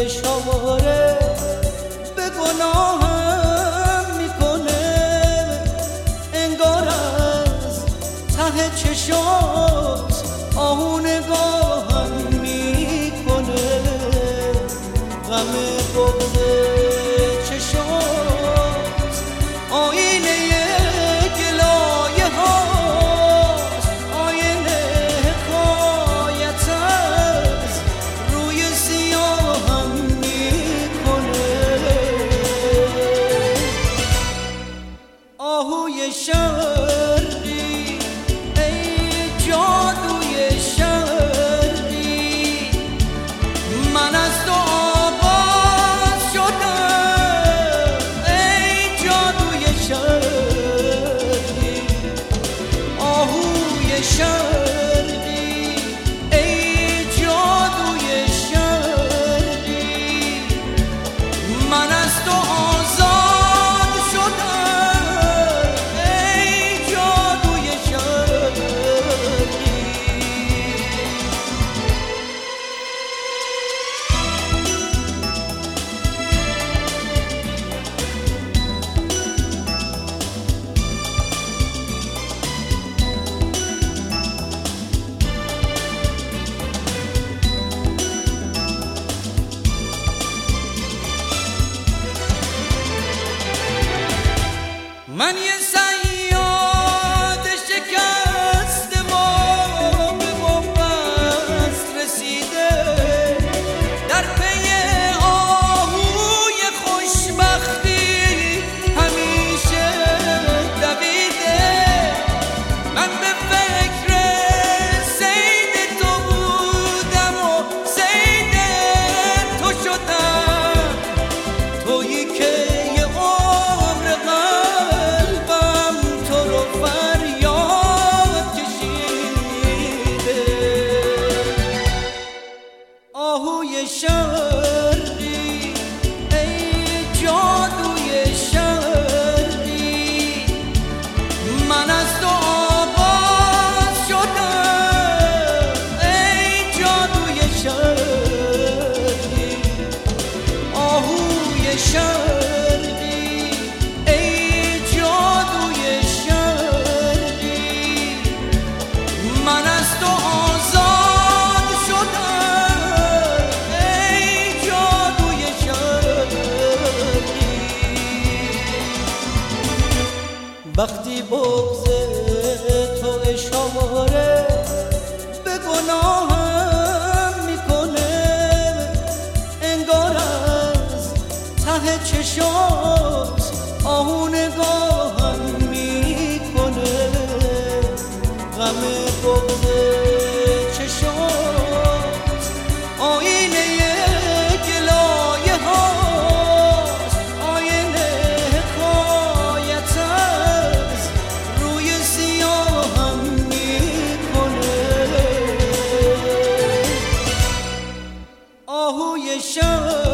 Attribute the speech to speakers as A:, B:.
A: اشاره به گناهم میکنه، انگار از ته چشات آهو نگاهم میکنه. غم بغض چشات آینه گلایه هاست، آینه حکایت از روی سیاهم میکنه. آهوی شرقی ای جادوی شرقی، من از تو آغاز شدم ای جادوی شرقی. آهوی شرقی ای جادوی شرقی، من از تو آزاد شدم ای جادوی شرقی. من یه صیاد شکسته و به بنبست رسیده، در پی آهوی خوشبختی همیشه دویده. من به فکر صید تو بودم و صید تو شدم، تویی که یه عمر قلبم تو رو فریاد کشیده. آهوی شرقی ای جادوی شرقی، من از تو آغاز شدم ای جادوی شرقی. آهوی شرقی ای جادوی شرقی، من از تو آزاد شدم ای جادوی شرقی. وقتی بغض تو اشاره به گناهم میکنه، انگار از ته چشات آهو نگاهم میکنه. غم بغض چشات آینه گلایه هاست، آینه حکایت از روی سیاهم میکنه. آهوی شرقی